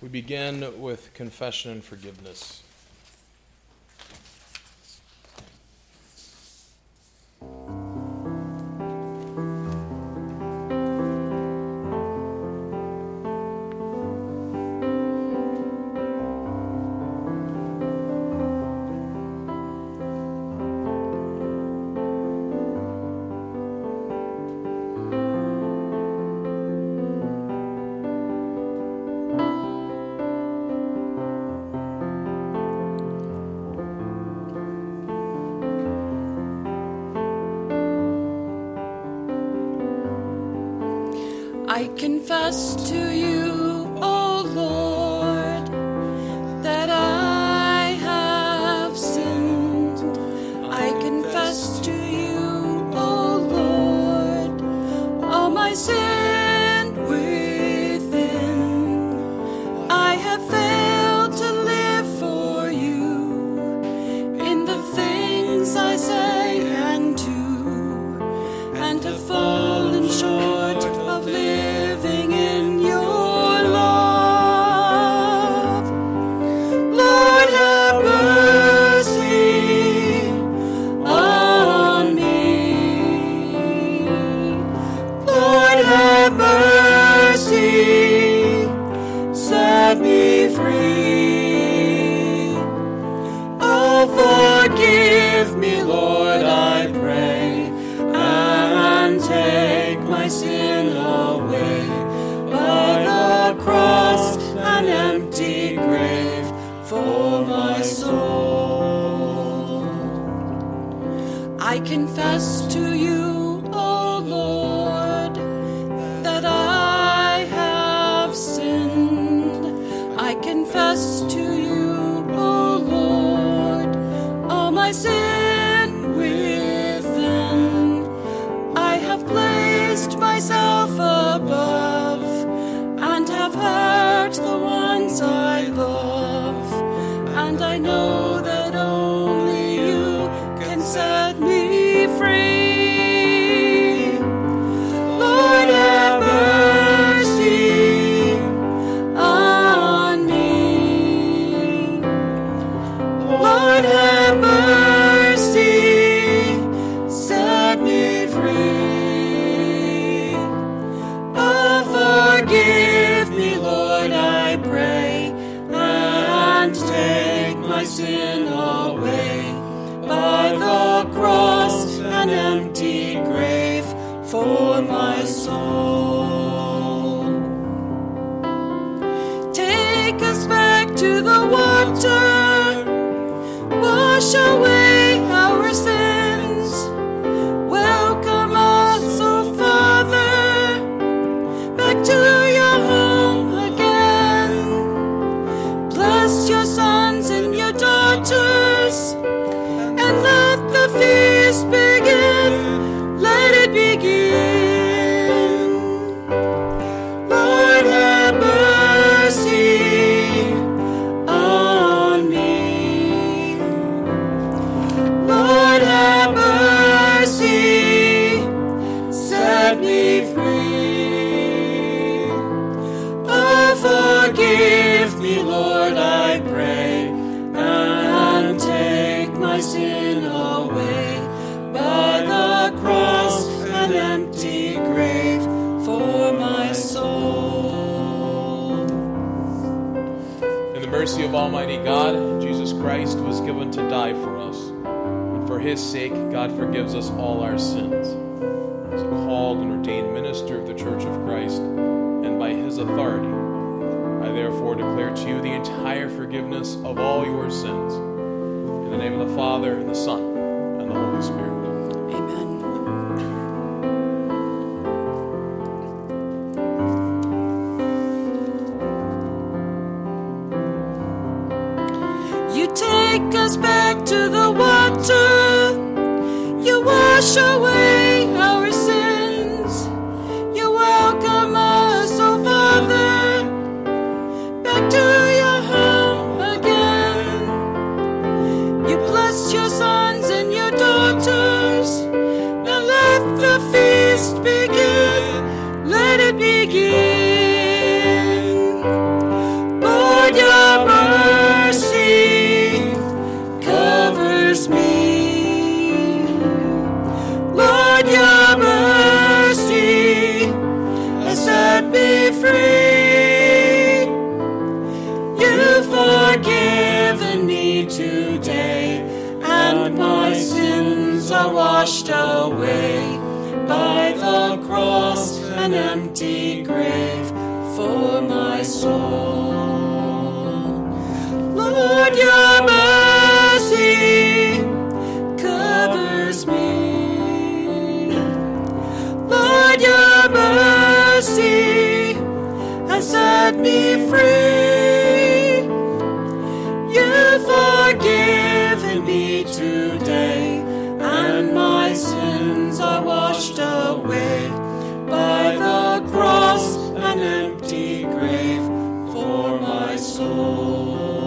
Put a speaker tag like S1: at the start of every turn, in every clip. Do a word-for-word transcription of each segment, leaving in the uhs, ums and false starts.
S1: We begin with confession and forgiveness.
S2: I confess to you, O Lord, that I have sinned. I confess to you, O Lord, all my sin within. I have failed to live for you in the things I say and do, and have fallen short of living in your love. Lord, have mercy on me. Lord, have mercy, set me free. Oh, forgive me, Lord, I pray, and take my sin away. By the cross, an empty grave for my soul. I confess to you, O Lord, that I have sinned. I confess to you, O Lord, all my sin within. I have placed myself above and have hurt the ones I love, and I know that only you can set me free. Lord, have mercy on me. Lord, have mercy, set me free. Oh, forgive me, Lord, I pray, and take my sin away. By the cross, an empty grave for my soul. Take us back to the water, wash away our sins. Welcome us, O Father, back to your home again. Bless your sons and your daughters, and let the feast begin. Let it begin. Lord, have mercy on me. Lord, have mercy, set me free. Oh, forgive me, Lord, I pray, and take my sin away. By the cross, an empty grave for my soul.
S1: In the mercy of Almighty God, Jesus Christ was given to die for us, and for his sake, God forgives us all our sins. As a called and ordained minister of the Church of Christ, and by his authority, I therefore declare to you the entire forgiveness of all your sins. In the name of the Father, and the Son, and the Holy Spirit.
S2: Amen. You take us back to the water, you wash away our sins. You welcome us, O Father, back to your home again. You bless your sons and your daughters. Now let the feast begin. Let it begin. Lord, away by the cross, an empty grave for my soul. Lord, your mercy covers me. Lord, your mercy has set me free. You've forgiven me today, and my sins are washed away by the cross, an empty grave for my soul.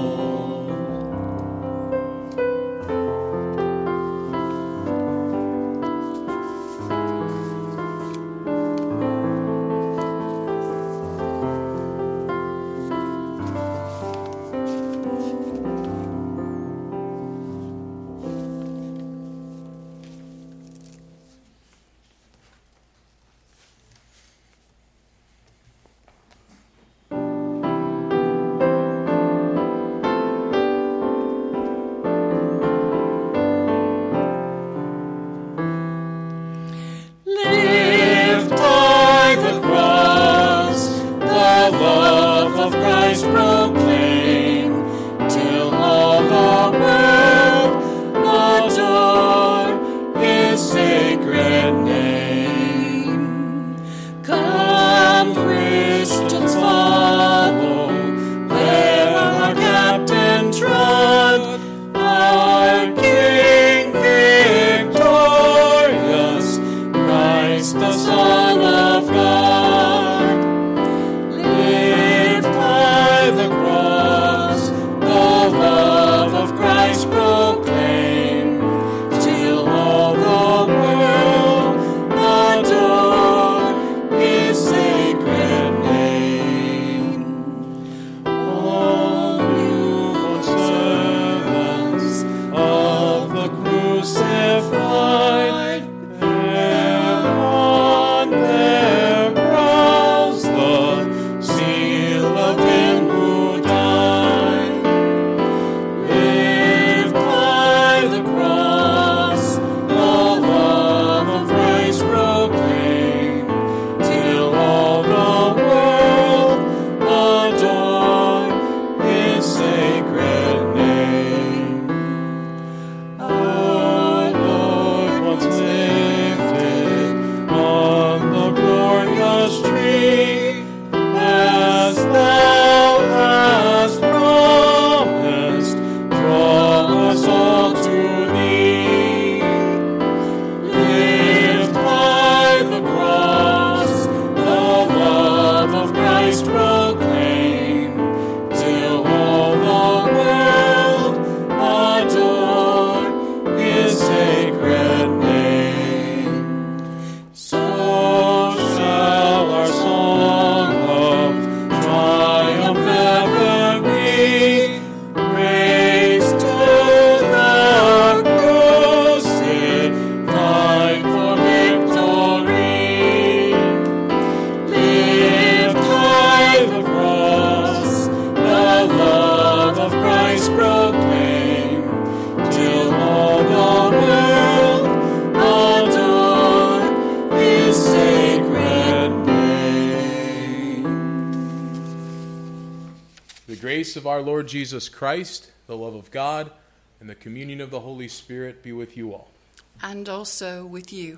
S1: Of our Lord Jesus Christ, the love of God, and the communion of the Holy Spirit be with you all.
S2: And also with you.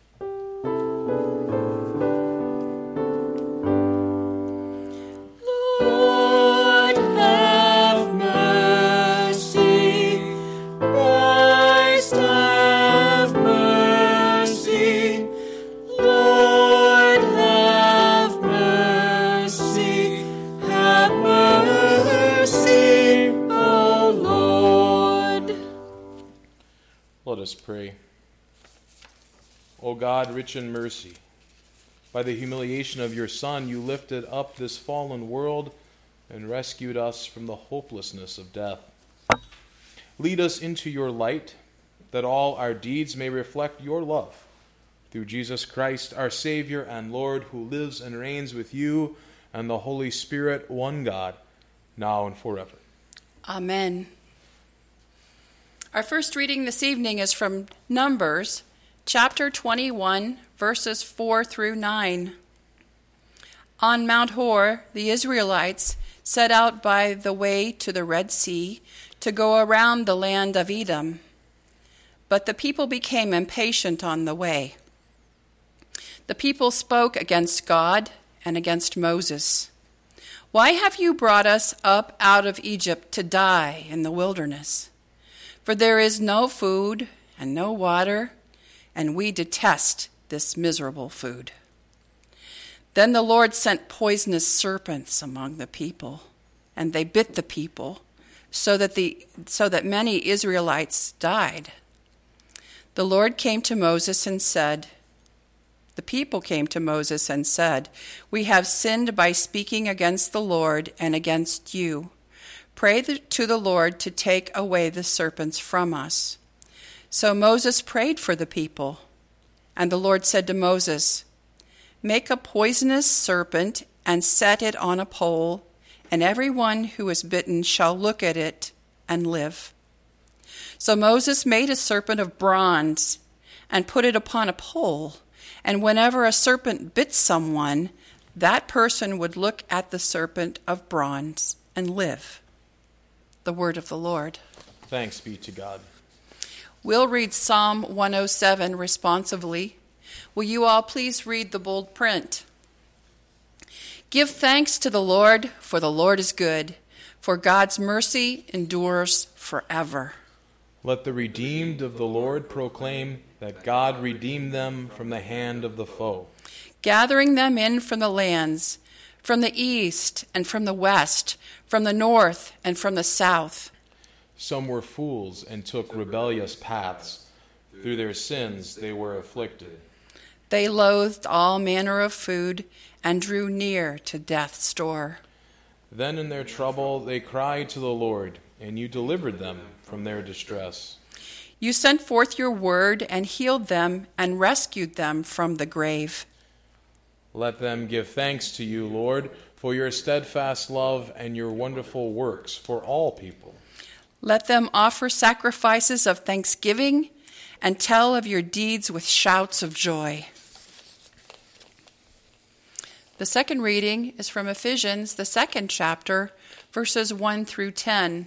S2: Lord, have mercy. Christ, have mercy. Lord, have mercy. Have mercy, O Lord.
S1: Let us pray. O God, rich in mercy, by the humiliation of your Son, you lifted up this fallen world and rescued us from the hopelessness of death. Lead us into your light, that all our deeds may reflect your love. Through Jesus Christ, our Savior and Lord, who lives and reigns with you and the Holy Spirit, one God, now and forever.
S2: Amen. Our first reading this evening is from Numbers chapter twenty-one, verses four through nine. On Mount Hor, the Israelites set out by the way to the Red Sea to go around the land of Edom. But the people became impatient on the way. The people spoke against God and against Moses. "Why have you brought us up out of Egypt to die in the wilderness? For there is no food and no water, and we detest this miserable food." Then the Lord sent poisonous serpents among the people, and they bit the people, so that the so that many Israelites died. The Lord came to Moses and said, The people came to Moses and said, "We have sinned by speaking against the Lord and against you. Pray to the Lord to take away the serpents from us." So Moses prayed for the people, and the Lord said to Moses, "Make a poisonous serpent and set it on a pole, and everyone who is bitten shall look at it and live." So Moses made a serpent of bronze and put it upon a pole, and whenever a serpent bit someone, that person would look at the serpent of bronze and live. The word of the Lord.
S1: Thanks be to God.
S2: We'll read Psalm one oh seven responsively. Will you all please read the bold print? Give thanks to the Lord, for the Lord is good, for God's mercy endures forever.
S1: Let the redeemed of the Lord proclaim that God redeemed them from the hand of the foe.
S2: Gathering them in from the lands, from the east and from the west, from the north and from the south.
S1: Some were fools and took rebellious paths. Through their sins they were afflicted.
S2: They loathed all manner of food and drew near to death's door.
S1: Then in their trouble they cried to the Lord, and you delivered them from their distress.
S2: You sent forth your word and healed them and rescued them from the grave.
S1: Let them give thanks to you, Lord, for your steadfast love and your wonderful works for all people.
S2: Let them offer sacrifices of thanksgiving and tell of your deeds with shouts of joy. The second reading is from Ephesians, the second chapter, verses one through ten.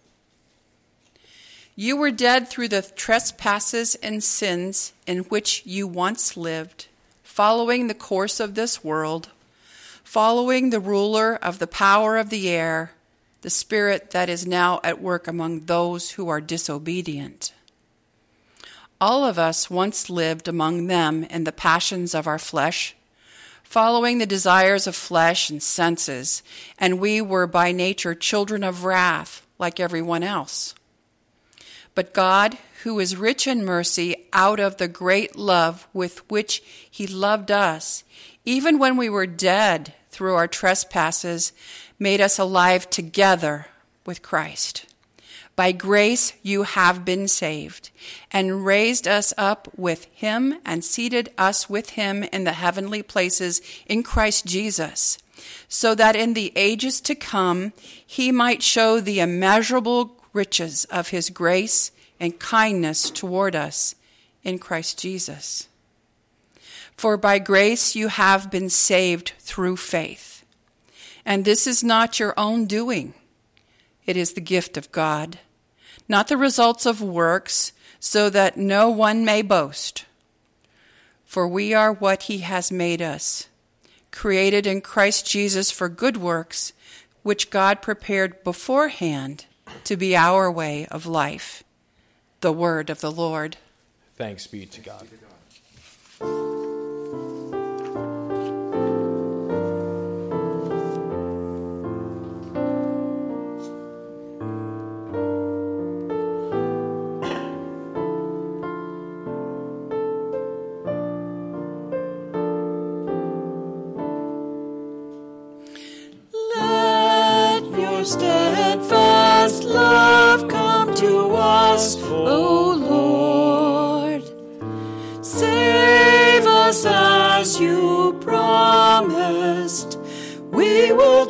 S2: You were dead through the trespasses and sins in which you once lived, following the course of this world, following the ruler of the power of the air, the spirit that is now at work among those who are disobedient. All of us once lived among them in the passions of our flesh, following the desires of flesh and senses, and we were by nature children of wrath like everyone else. But God, who is rich in mercy, out of the great love with which he loved us, even when we were dead through our trespasses, made us alive together with Christ. By grace you have been saved, and raised us up with him and seated us with him in the heavenly places in Christ Jesus, so that in the ages to come he might show the immeasurable riches of his grace and kindness toward us in Christ Jesus. For by grace you have been saved through faith. And this is not your own doing. It is the gift of God, not the results of works, so that no one may boast. For we are what he has made us, created in Christ Jesus for good works, which God prepared beforehand to be our way of life. The word of the Lord.
S1: Thanks be to God.
S2: Steadfast love come to us, O Lord. Save us as you promised. We will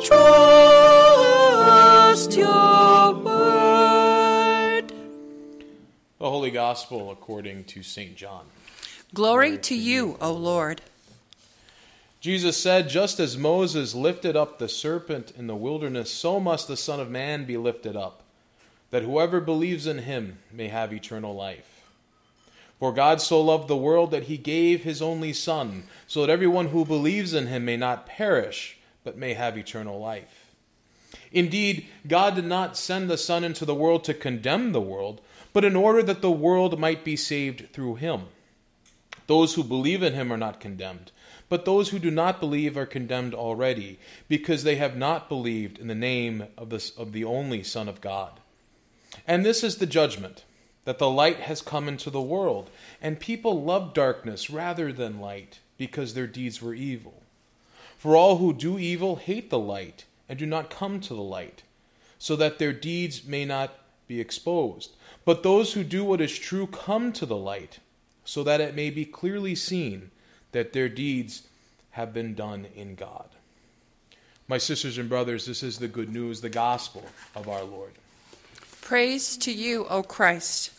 S2: trust your word.
S1: The Holy Gospel according to Saint John.
S2: Glory to you, O Lord.
S1: Jesus said, just as Moses lifted up the serpent in the wilderness, so must the Son of Man be lifted up, that whoever believes in him may have eternal life. For God so loved the world that he gave his only Son, so that everyone who believes in him may not perish, but may have eternal life. Indeed, God did not send the Son into the world to condemn the world, but in order that the world might be saved through him. Those who believe in him are not condemned, but those who do not believe are condemned already, because they have not believed in the name of the, of the only Son of God. And this is the judgment, that the light has come into the world, and people love darkness rather than light, because their deeds were evil. For all who do evil hate the light, and do not come to the light, so that their deeds may not be exposed. But those who do what is true come to the light, so that it may be clearly seen that their deeds have been done in God. My sisters and brothers, this is the good news, the gospel of our Lord.
S2: Praise to you, O Christ.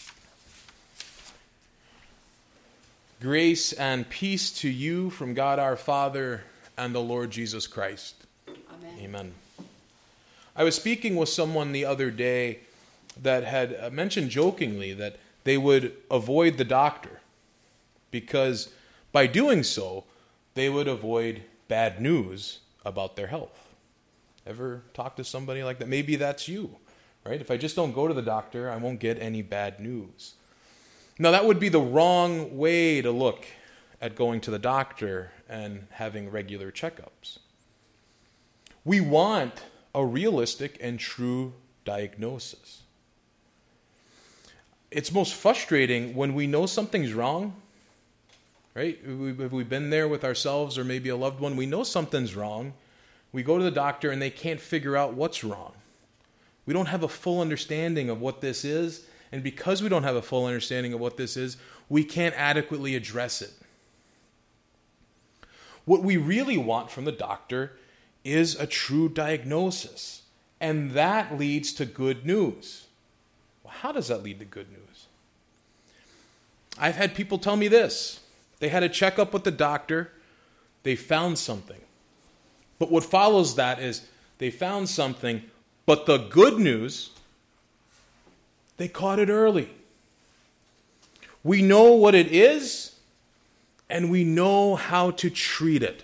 S1: Grace and peace to you from God our Father and the Lord Jesus Christ.
S2: Amen.
S1: Amen. I was speaking with someone the other day that had mentioned jokingly that they would avoid the doctor because by doing so, they would avoid bad news about their health. Ever talk to somebody like that? Maybe that's you, right? If I just don't go to the doctor, I won't get any bad news. Now, that would be the wrong way to look at going to the doctor and having regular checkups. We want a realistic and true diagnosis. It's most frustrating when we know something's wrong, right? Have we been there with ourselves or maybe a loved one? We know something's wrong. We go to the doctor and they can't figure out what's wrong. We don't have a full understanding of what this is. And because we don't have a full understanding of what this is, we can't adequately address it. What we really want from the doctor is a true diagnosis. And that leads to good news. Well, how does that lead to good news? I've had people tell me this. They had a checkup with the doctor. They found something. But what follows that is they found something, but the good news, they caught it early. We know what it is, and we know how to treat it.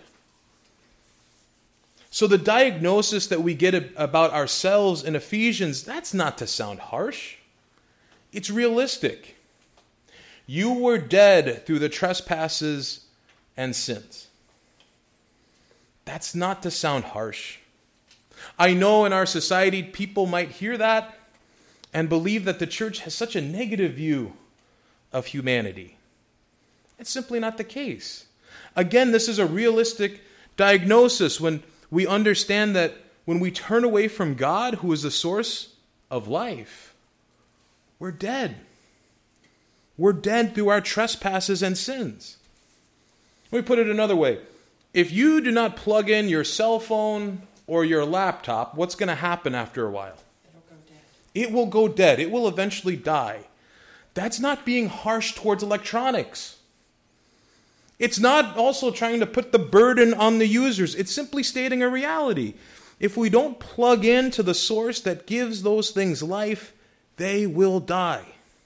S1: So the diagnosis that we get about ourselves in Ephesians, that's not to sound harsh. It's realistic. You were dead through the trespasses and sins. That's not to sound harsh. I know in our society people might hear that and believe that the church has such a negative view of humanity. It's simply not the case. Again, this is a realistic diagnosis when we understand that when we turn away from God, who is the source of life, we're dead. We're dead through our trespasses and sins. Let me put it another way. If you do not plug in your cell phone or your laptop, what's going to happen after a while?
S2: It'll go dead.
S1: It will go dead. It will eventually die. That's not being harsh towards electronics. It's not also trying to put the burden on the users. It's simply stating a reality. If we don't plug into the source that gives those things life, they will die.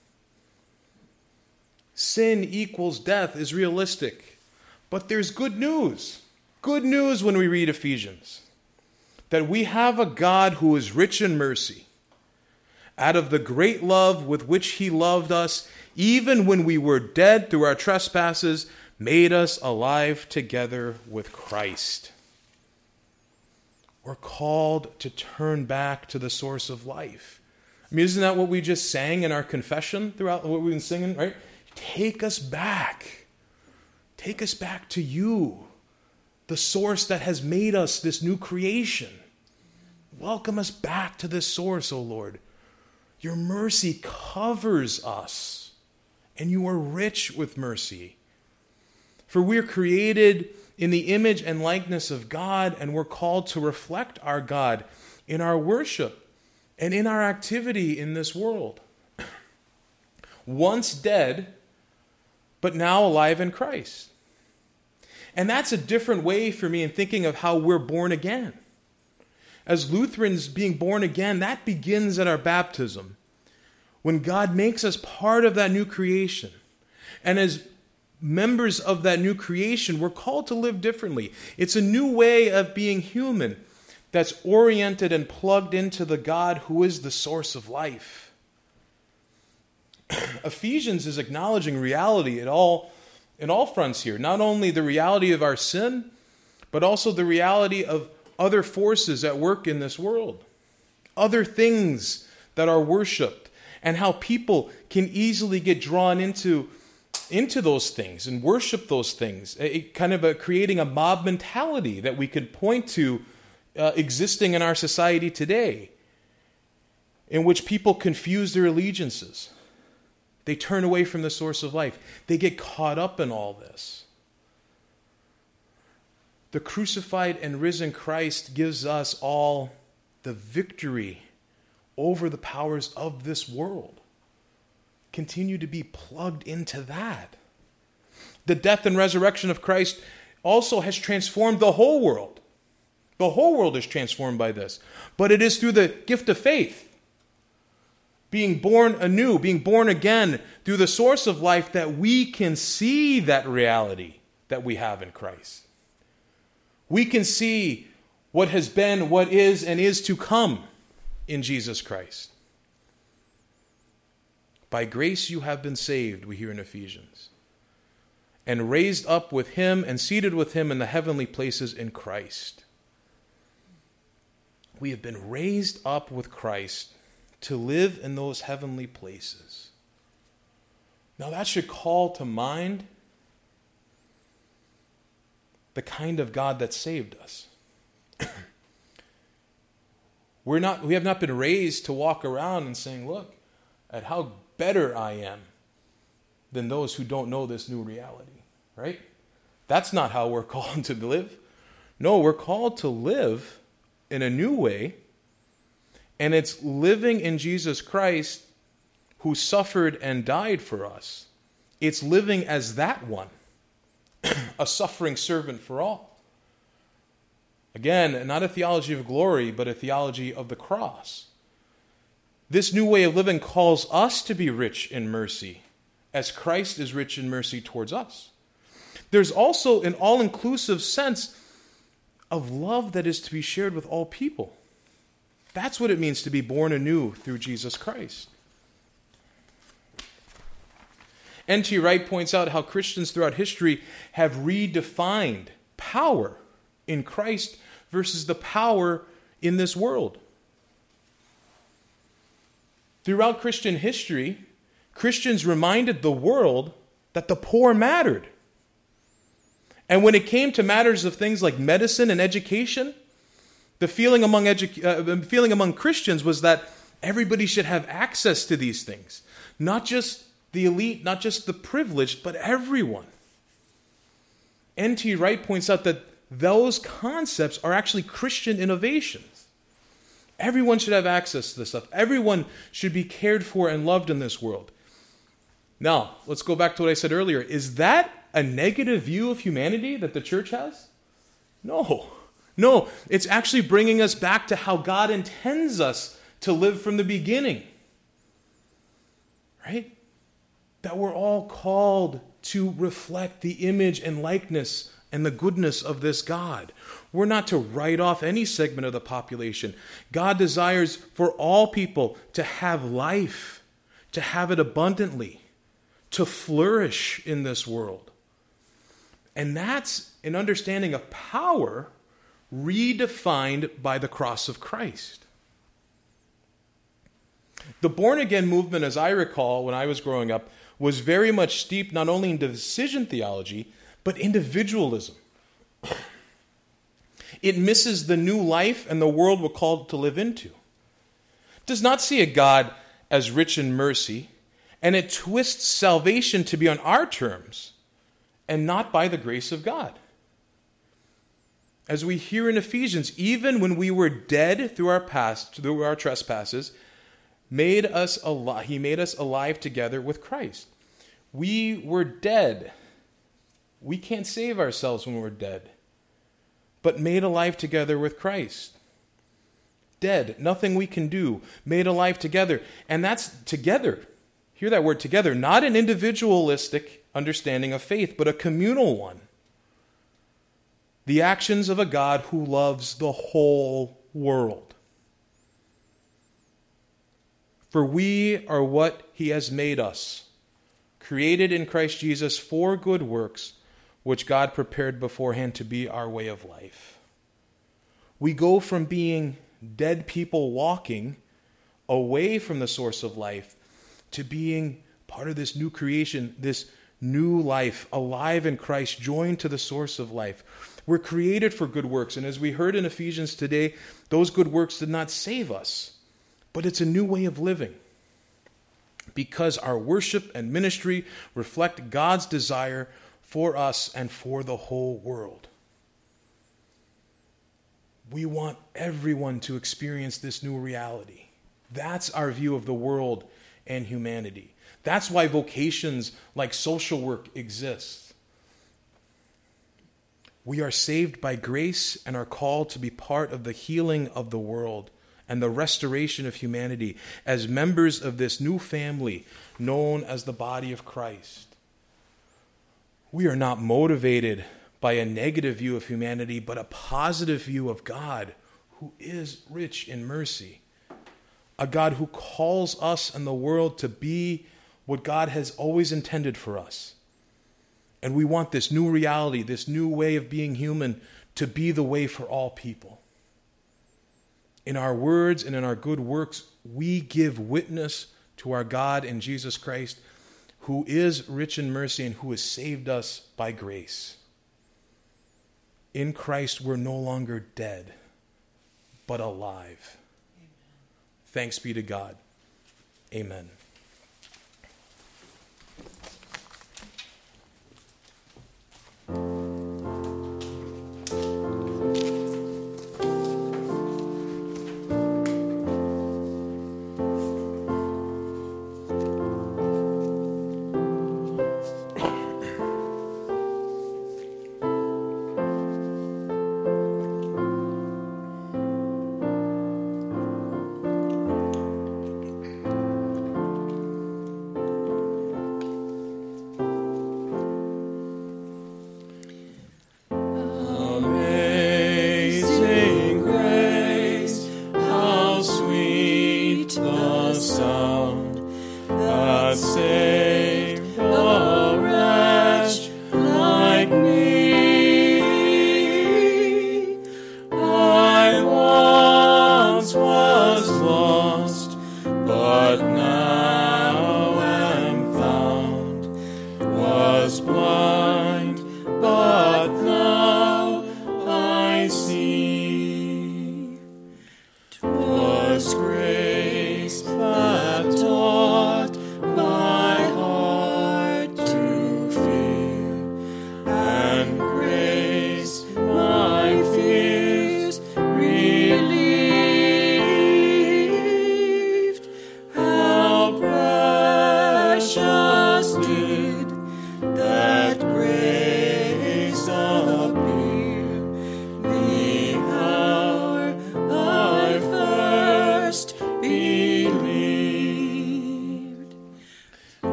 S1: Sin equals death is realistic. But there's good news. Good news when we read Ephesians. That we have a God who is rich in mercy. Out of the great love with which he loved us, even when we were dead through our trespasses, made us alive together with Christ. We're called to turn back to the source of life. I mean, isn't that what we just sang in our confession throughout what we've been singing, right? Take us back. Take us back to you, the source that has made us this new creation. Welcome us back to this source, O Lord. Your mercy covers us, and you are rich with mercy. For we are created in the image and likeness of God, and we're called to reflect our God in our worship and in our activity in this world. Once dead, but now alive in Christ. And that's a different way for me in thinking of how we're born again. As Lutherans, being born again, that begins at our baptism, when God makes us part of that new creation. And as members of that new creation, we're called to live differently. It's a new way of being human that's oriented and plugged into the God who is the source of life. Ephesians is acknowledging reality at all, in all fronts here. Not only the reality of our sin, but also the reality of other forces at work in this world. Other things that are worshipped, and how people can easily get drawn into, into those things and worship those things. It, kind of a, creating a mob mentality that we could point to uh, existing in our society today, in which people confuse their allegiances. They turn away from the source of life. They get caught up in all this. The crucified and risen Christ gives us all the victory over the powers of this world. Continue to be plugged into that. The death and resurrection of Christ also has transformed the whole world. The whole world is transformed by this. But it is through the gift of faith. Being born anew, being born again through the source of life, that we can see that reality that we have in Christ. We can see what has been, what is, and is to come in Jesus Christ. By grace you have been saved, we hear in Ephesians, and raised up with him and seated with him in the heavenly places in Christ. We have been raised up with Christ to live in those heavenly places. Now that should call to mind the kind of God that saved us. We're not, we have not been raised to walk around and saying, look at how better I am than those who don't know this new reality, right? That's not how we're called to live. No, we're called to live in a new way, and it's living in Jesus Christ who suffered and died for us. It's living as that one, a suffering servant for all. Again, not a theology of glory, but a theology of the cross. This new way of living calls us to be rich in mercy, as Christ is rich in mercy towards us. There's also an all-inclusive sense of love that is to be shared with all people. That's what it means to be born anew through Jesus Christ. N T Wright points out how Christians throughout history have redefined power in Christ versus the power in this world. Throughout Christian history, Christians reminded the world that the poor mattered. And when it came to matters of things like medicine and education, the feeling among, edu- uh, feeling among Christians was that everybody should have access to these things. Not just the elite, not just the privileged, but everyone. N T Wright points out that those concepts are actually Christian innovations. Everyone should have access to this stuff. Everyone should be cared for and loved in this world. Now, let's go back to what I said earlier. Is that a negative view of humanity that the church has? No. No, it's actually bringing us back to how God intends us to live from the beginning. Right? That we're all called to reflect the image and likeness and the goodness of this God. We're not to write off any segment of the population. God desires for all people to have life, to have it abundantly, to flourish in this world. And that's an understanding of power redefined by the cross of Christ. The born-again movement, as I recall when I was growing up, was very much steeped not only in decision theology, but individualism. It misses the new life and the world we're called to live into. It does not see a God as rich in mercy, and it twists salvation to be on our terms and not by the grace of God. As we hear in Ephesians, even when we were dead through our past, through our trespasses, made us alive, he made us alive together with Christ. We were dead. We can't save ourselves when we're dead, but made alive together with Christ. Dead, nothing we can do, made alive together. And that's together. Hear that word together. Not an individualistic understanding of faith, but a communal one. The actions of a God who loves the whole world. For we are what he has made us, created in Christ Jesus for good works, which God prepared beforehand to be our way of life. We go from being dead people walking away from the source of life to being part of this new creation, this new life, alive in Christ, joined to the source of life. We're created for good works, and as we heard in Ephesians today, those good works did not save us, but it's a new way of living. Because our worship and ministry reflect God's desire for us and for the whole world. We want everyone to experience this new reality. That's our view of the world and humanity. That's why vocations like social work exist. We are saved by grace and are called to be part of the healing of the world and the restoration of humanity as members of this new family known as the body of Christ. We are not motivated by a negative view of humanity, but a positive view of God, who is rich in mercy. A God who calls us and the world to be what God has always intended for us. And we want this new reality, this new way of being human, to be the way for all people. In our words and in our good works, we give witness to our God in Jesus Christ, who is rich in mercy and who has saved us by grace. In Christ, we're no longer dead, but alive. Amen. Thanks be to God. Amen.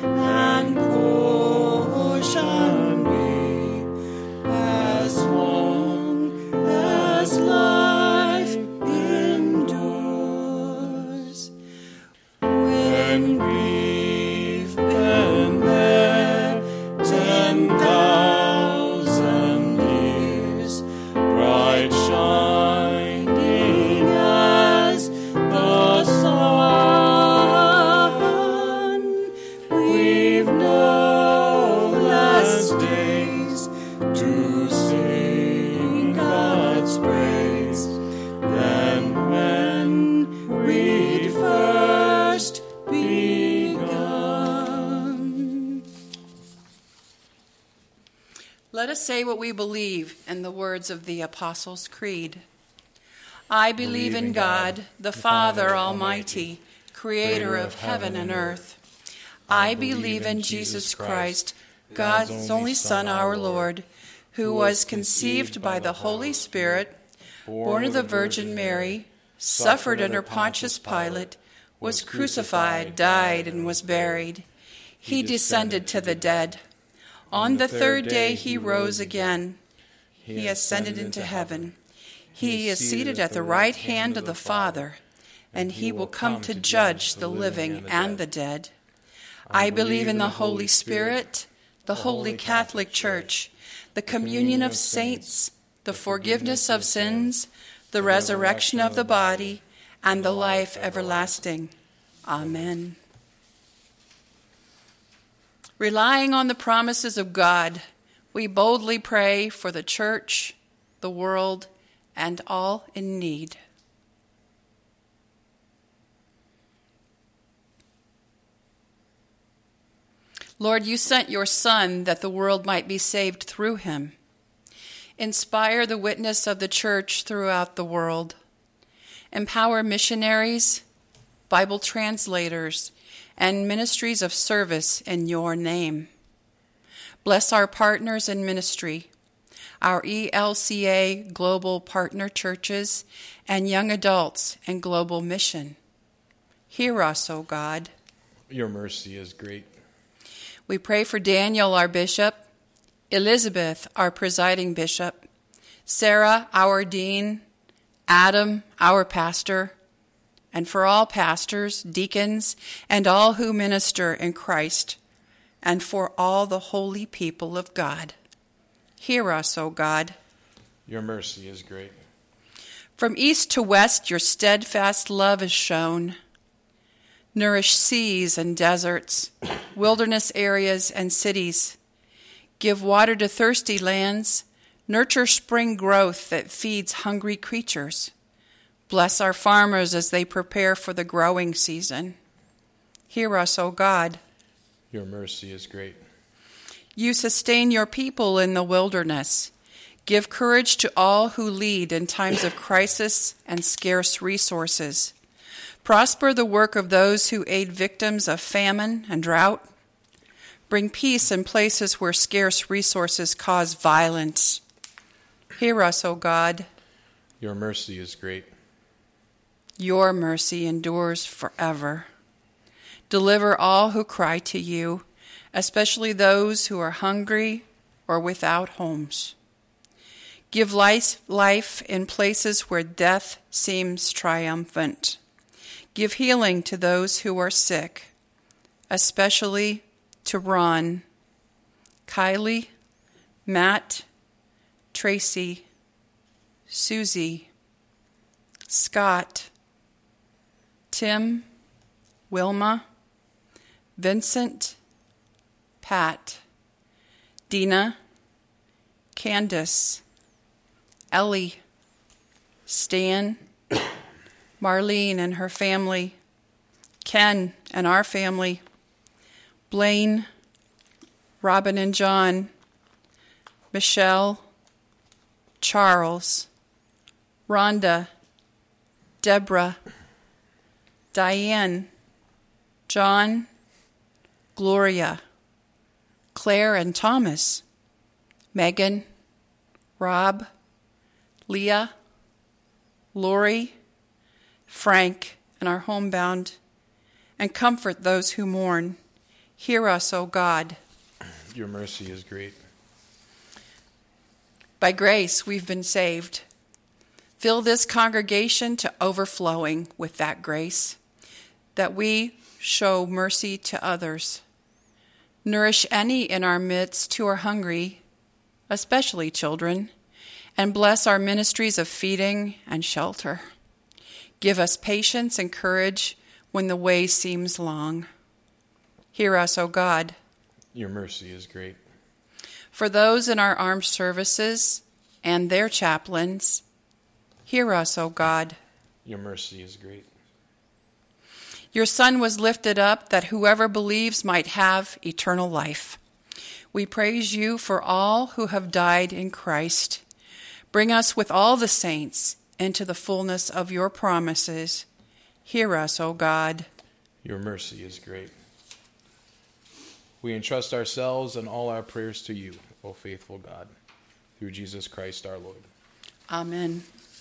S2: As one us say what we believe in the words of the Apostles' Creed. I believe in God, the Father Almighty, creator of heaven and earth. I believe in Jesus Christ, God's only Son, our Lord, who was conceived by the Holy Spirit, born of the Virgin Mary, suffered under Pontius Pilate, was crucified, died, and was buried. He descended to the dead. On the third day he rose again. He ascended into heaven. He is seated at the right hand of the Father, and he will come to judge the living and the dead. I believe in the Holy Spirit, the Holy Catholic Church, the communion of saints, the forgiveness of sins, the resurrection of the body, and the life everlasting. Amen. Relying on the promises of God, we boldly pray for the church, the world, and all in need. Lord, you sent your Son that the world might be saved through him. Inspire the witness of the church throughout the world. Empower missionaries, Bible translators, and ministries of service in your name. Bless our partners in ministry, our E L C A Global Partner Churches, and young adults in global mission. Hear us, O God.
S1: Your mercy is great.
S2: We pray for Daniel, our bishop, Elizabeth, our presiding bishop, Sarah, our dean, Adam, our pastor, and for all pastors, deacons, and all who minister in Christ, and for all the holy people of God. Hear us, O God.
S1: Your mercy is great.
S2: From east to west, your steadfast love is shown. Nourish seas and deserts, wilderness areas and cities. Give water to thirsty lands. Nurture spring growth that feeds hungry creatures. Bless our farmers as they prepare for the growing season. Hear us, O God.
S1: Your mercy is great.
S2: You sustain your people in the wilderness. Give courage to all who lead in times of crisis and scarce resources. Prosper the work of those who aid victims of famine and drought. Bring peace in places where scarce resources cause violence. Hear us, O God.
S1: Your mercy is great.
S2: Your mercy endures forever. Deliver all who cry to you, especially those who are hungry or without homes. Give life, life in places where death seems triumphant. Give healing to those who are sick, especially to Ron, Kylie, Matt, Tracy, Susie, Scott, Tim, Wilma, Vincent, Pat, Dina, Candace, Ellie, Stan, Marlene and her family, Ken and our family, Blaine, Robin and John, Michelle, Charles, Rhonda, Deborah, Diane, John, Gloria, Claire and Thomas, Megan, Rob, Leah, Lori, Frank, and our homebound, and comfort those who mourn. Hear us, O God.
S1: Your mercy is great.
S2: By grace we've been saved. Fill this congregation to overflowing with that grace, that we show mercy to others. Nourish any in our midst who are hungry, especially children, and bless our ministries of feeding and shelter. Give us patience and courage when the way seems long. Hear us, O God.
S1: Your mercy is great.
S2: For those in our armed services and their chaplains, hear us, O God.
S1: Your mercy is great.
S2: Your Son was lifted up that whoever believes might have eternal life. We praise you for all who have died in Christ. Bring us with all the saints into the fullness of your promises. Hear us, O God.
S1: Your mercy is great. We entrust ourselves and all our prayers to you, O faithful God, through Jesus Christ our Lord.
S2: Amen.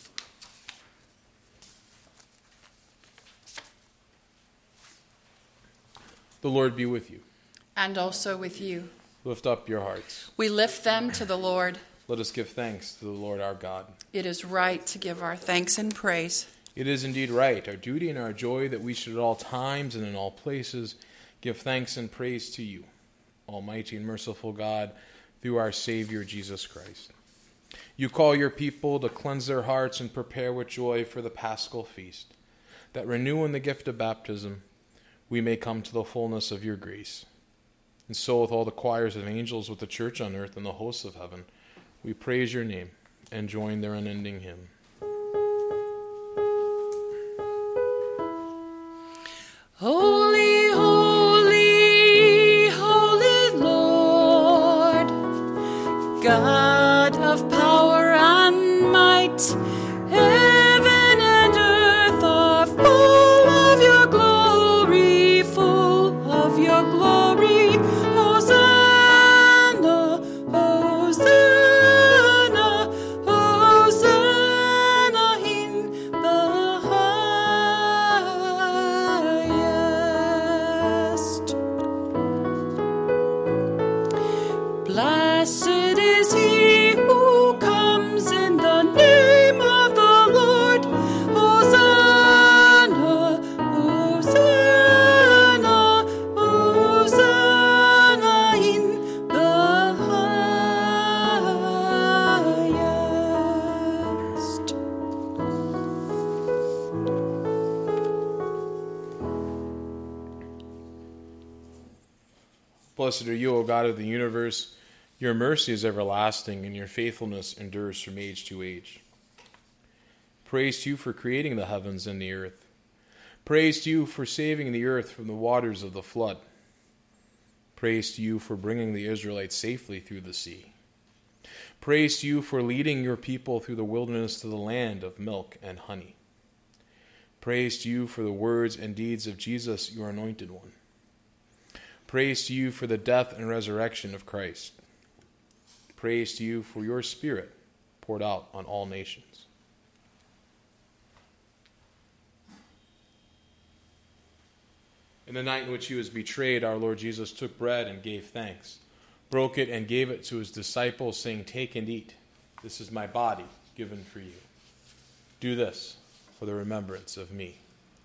S1: The Lord be with you.
S2: And also with you.
S1: Lift up your hearts.
S2: We lift them to the Lord.
S1: Let us give thanks to the Lord our God.
S2: It is right to give our thanks and praise.
S1: It is indeed right, our duty and our joy, that we should at all times and in all places give thanks and praise to you, Almighty and merciful God, through our Savior Jesus Christ. You call your people to cleanse their hearts and prepare with joy for the Paschal feast, that renewing the gift of baptism, we may come to the fullness of your grace. And so with all the choirs of angels, with the church on earth and the hosts of heaven, we praise your name and join their unending hymn.
S2: Holy, holy, holy Lord, God of power and might, heaven and earth are full of your glory, full of your glory. Hosanna, Hosanna, Hosanna in the highest. Blessed is he who comes in the name of the Lord. Hosanna, Hosanna, Hosanna in the highest.
S1: Blessed are you, O God of the universe. Your mercy is everlasting, and your faithfulness endures from age to age. Praise to you for creating the heavens and the earth. Praise to you for saving the earth from the waters of the flood. Praise to you for bringing the Israelites safely through the sea. Praise to you for leading your people through the wilderness to the land of milk and honey. Praise to you for the words and deeds of Jesus, your anointed one. Praise to you for the death and resurrection of Christ. Praise to you for your Spirit poured out on all nations. In the night in which he was betrayed, our Lord Jesus took bread and gave thanks, broke it and gave it to his disciples, saying, "Take and eat. This is my body given for you. Do this for the remembrance of me."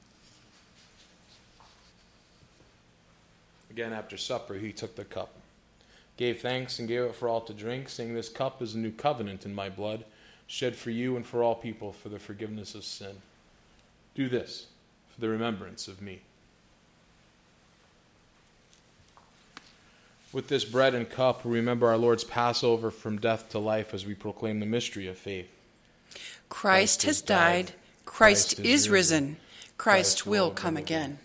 S1: Again, after supper, he took the cup, gave thanks, and gave it for all to drink, saying, "This cup is a new covenant in my blood, shed for you and for all people for the forgiveness of sin. Do this for the remembrance of me." With this bread and cup, we remember our Lord's Passover from death to life as we proclaim the mystery of faith.
S2: Christ has died. Christ is risen. Christ will come again.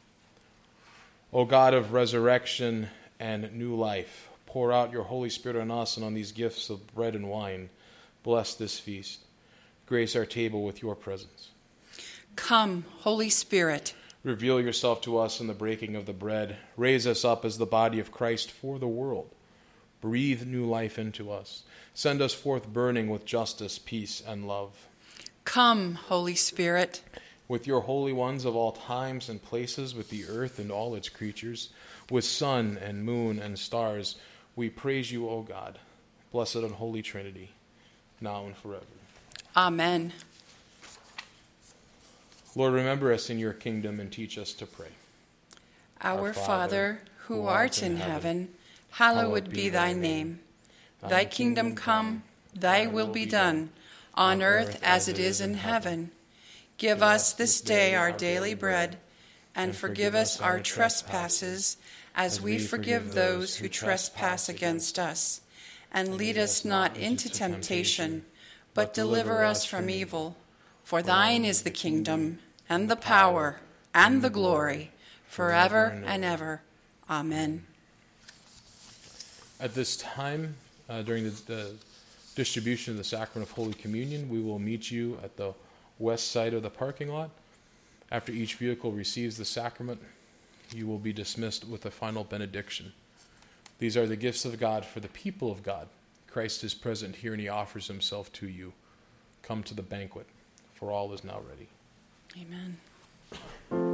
S1: O God of resurrection and new life, pour out your Holy Spirit on us and on these gifts of bread and wine. Bless this feast. Grace our table with your presence.
S2: Come, Holy Spirit.
S1: Reveal yourself to us in the breaking of the bread. Raise us up as the body of Christ for the world. Breathe new life into us. Send us forth burning with justice, peace, and love.
S2: Come, Holy Spirit.
S1: With your holy ones of all times and places, with the earth and all its creatures, with sun and moon and stars, we praise you, O God, blessed and holy Trinity, now and forever.
S2: Amen.
S1: Lord, remember us in your kingdom and teach us to pray.
S2: Our, Our Father, who art in heaven, hallowed be thy name. Thy kingdom come, thy will be done, on earth as it is in heaven. Give us this day our daily bread, and forgive us our trespasses, as we forgive those who trespass against us. And lead us not into temptation, but deliver us from evil. For thine is the kingdom, and the power, and the glory, forever and ever. Amen.
S1: At this time, uh, during the, the distribution of the sacrament of Holy Communion, we will meet you at the west side of the parking lot. After each vehicle receives the sacrament, you will be dismissed with a final benediction. These are the gifts of God for the people of God. Christ is present here and he offers himself to you. Come to the banquet, for all is now ready.
S2: Amen.